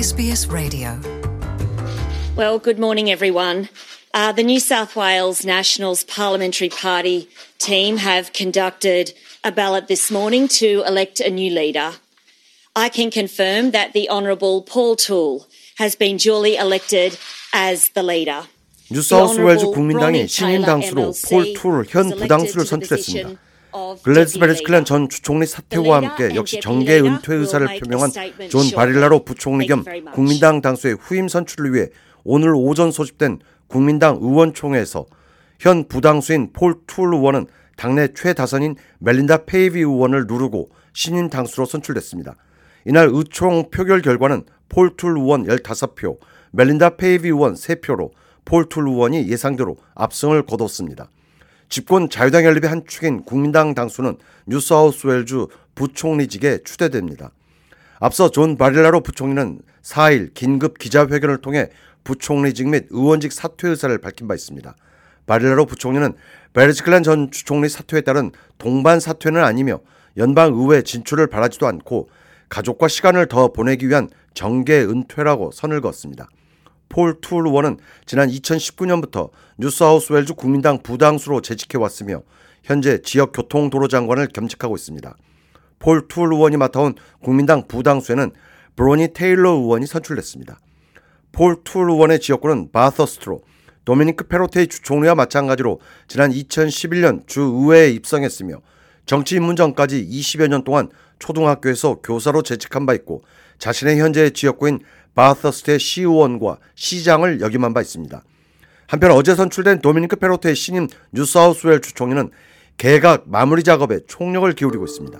SBS Radio. Well, good morning, everyone. The New South Wales Nationals Parliamentary Party team have conducted a ballot this morning to elect a new leader. I can confirm that the Honourable Paul Toole has been duly elected as the leader. 뉴사우스웨일즈 국민당이 신인 당수로 폴 툴 현 부당수를 선출했습니다. 글래디스 베르지클란 전 주총리 사퇴와 함께 역시 정계 은퇴 의사를 표명한 존 바릴라로 부총리 겸 국민당 당수의 후임 선출을 위해 오늘 오전 소집된 국민당 의원총회에서 현 부당수인 폴 툴 의원은 당내 최다선인 멜린다 페이비 의원을 누르고 신인 당수로 선출됐습니다. 이날 의총 표결 결과는 폴 툴 의원 15표, 멜린다 페이비 의원 3표로 폴 툴 의원이 예상대로 압승을 거뒀습니다. 집권 자유당 연립의 한 축인 국민당 당수는 뉴사우스웨일즈 부총리직에 추대됩니다. 앞서 존 바릴라로 부총리는 4일 긴급 기자회견을 통해 부총리직 및 의원직 사퇴 의사를 밝힌 바 있습니다. 바릴라로 부총리는 베르지클란 전 주총리 사퇴에 따른 동반 사퇴는 아니며 연방의회 진출을 바라지도 않고 가족과 시간을 더 보내기 위한 정계 은퇴라고 선을 그었습니다. 폴 툴 의원은 지난 2019년부터 뉴사우스웨일즈 국민당 부당수로 재직해왔으며 현재 지역교통도로 장관을 겸직하고 있습니다. 폴 툴 의원이 맡아온 국민당 부당수에는 브로니 테일러 의원이 선출됐습니다. 폴 툴 의원의 지역구는 바서스트로, 도미니크 페로테이 주총리와 마찬가지로 지난 2011년 주의회에 입성했으며 정치 입문 전까지 20여 년 동안 초등학교에서 교사로 재직한 바 있고 자신의 현재의 지역구인 바서스트의 시의원과 시장을 역임한 바 있습니다. 한편 어제 선출된 도미니크 페로테의 신임 뉴사우스웨일즈 주총리는 개각 마무리 작업에 총력을 기울이고 있습니다.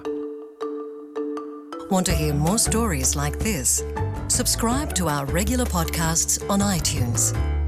Want to hear more stories like this? Subscribe to our regular podcasts on iTunes.